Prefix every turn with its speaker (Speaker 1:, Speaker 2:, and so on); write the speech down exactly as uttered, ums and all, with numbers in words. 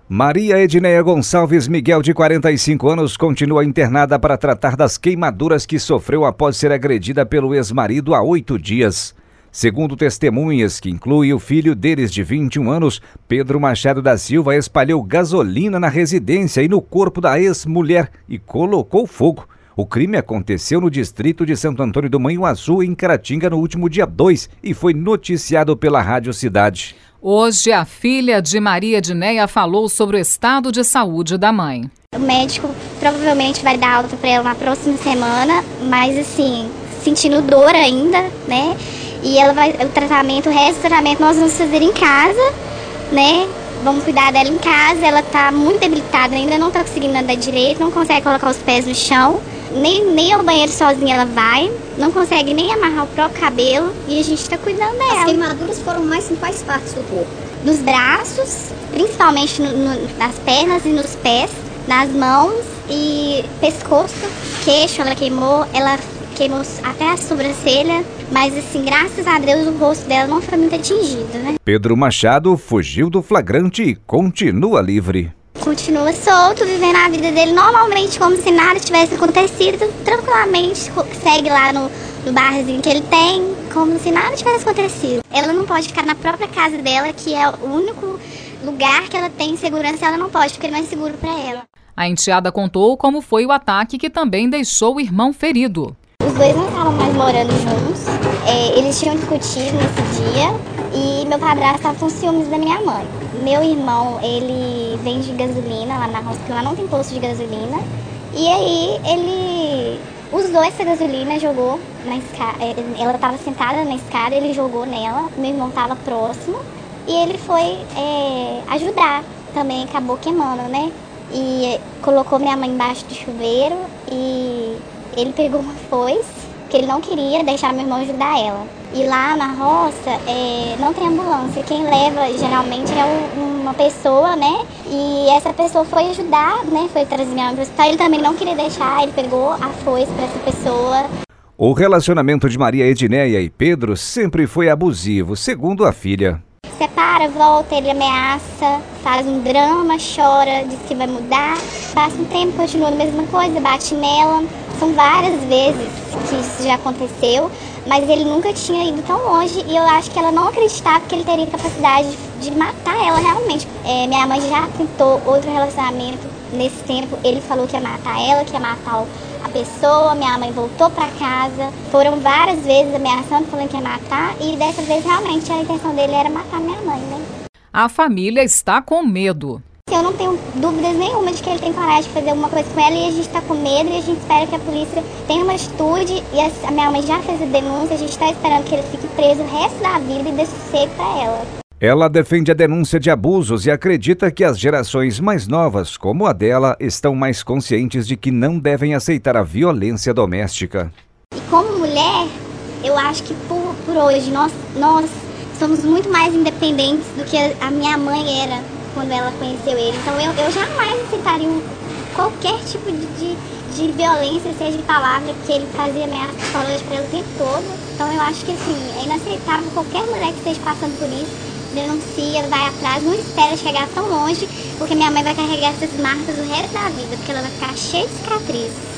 Speaker 1: Maria Edneia Gonçalves Miguel, de quarenta e cinco anos, continua internada para tratar das queimaduras que sofreu após ser agredida pelo ex-marido há oito dias. Segundo testemunhas, que inclui o filho deles de vinte e um anos, Pedro Machado da Silva espalhou gasolina na residência e no corpo da ex-mulher e colocou fogo. O crime aconteceu no distrito de Santo Antônio do Manhuaçu, em Caratinga, no último dia dois, e foi noticiado pela Rádio Cidade.
Speaker 2: Hoje, a filha de Maria Edneia falou sobre o estado de saúde da mãe.
Speaker 3: O médico provavelmente vai dar alta para ela na próxima semana, mas assim, sentindo dor ainda, né? E ela vai, o tratamento, o resto do tratamento nós vamos fazer em casa, né? Vamos cuidar dela em casa. Ela tá muito debilitada, ainda não tá conseguindo andar direito, não consegue colocar os pés no chão, nem, nem ao banheiro sozinha ela vai, não consegue nem amarrar o próprio cabelo e a gente tá cuidando dela.
Speaker 4: As queimaduras foram mais em quais partes do corpo?
Speaker 3: Nos braços, principalmente no, no, nas pernas e nos pés, nas mãos e pescoço, queixo ela queimou, ela queimou até a sobrancelha, mas assim, graças a Deus, o rosto dela não foi muito atingido, né?
Speaker 1: Pedro Machado fugiu do flagrante e continua livre.
Speaker 3: Continua solto, vivendo a vida dele normalmente, como se nada tivesse acontecido, tranquilamente, segue lá no, no barzinho que ele tem, como se nada tivesse acontecido. Ela não pode ficar na própria casa dela, que é o único lugar que ela tem segurança, ela não pode, porque não é seguro para ela.
Speaker 2: A enteada contou como foi o ataque, que também deixou o irmão ferido.
Speaker 3: Os dois não estavam mais morando juntos, é, eles tinham discutido nesse dia e meu padrasto estava com ciúmes da minha mãe. Meu irmão, ele vende gasolina lá na roça, porque lá não tem posto de gasolina, e aí ele usou essa gasolina, jogou na escada, ela estava sentada na escada, ele jogou nela, meu irmão estava próximo e ele foi é, ajudar, também acabou queimando, né? E colocou minha mãe embaixo do chuveiro e ele pegou uma foice, que ele não queria deixar meu irmão ajudar ela. E lá na roça é, não tem ambulância, quem leva geralmente é um, uma pessoa, né? E essa pessoa foi ajudar, né? Foi trazer minha mãe para o hospital, ele também não queria deixar, ele pegou a foice para essa pessoa.
Speaker 1: O relacionamento de Maria Edneia e Pedro sempre foi abusivo, segundo a filha.
Speaker 3: Separa, volta, ele ameaça, faz um drama, chora, diz que vai mudar. Passa um tempo, continua a mesma coisa, bate nela. São várias vezes que isso já aconteceu, mas ele nunca tinha ido tão longe e eu acho que ela não acreditava que ele teria capacidade de matar ela realmente. É, minha mãe já tentou outro relacionamento nesse tempo, ele falou que ia matar ela, que ia matar a pessoa, minha mãe voltou pra casa, foram várias vezes ameaçando, falando que ia matar, e dessa vez realmente a intenção dele era matar minha mãe, né? A
Speaker 2: família está com medo.
Speaker 3: Eu não tenho dúvidas nenhuma de que ele tem coragem de fazer alguma coisa com ela e a gente está com medo e a gente espera que a polícia tenha uma atitude e a minha mãe já fez a denúncia, a gente está esperando que ele fique preso o resto da vida e dê sossego para ela.
Speaker 1: Ela defende a denúncia de abusos e acredita que as gerações mais novas, como a dela, estão mais conscientes de que não devem aceitar a violência doméstica.
Speaker 3: E como mulher, eu acho que por, por hoje nós, nós somos muito mais independentes do que a minha mãe era quando ela conheceu ele. Então eu, eu jamais aceitaria um, qualquer tipo de, de, de violência, seja de palavra, porque ele fazia ameaças psicológicas para ela o tempo todo. Então eu acho que assim, é inaceitável qualquer mulher que esteja passando por isso, denuncia, vai atrás, não espera chegar tão longe, porque minha mãe vai carregar essas marcas o resto da vida, porque ela vai ficar cheia de cicatrizes.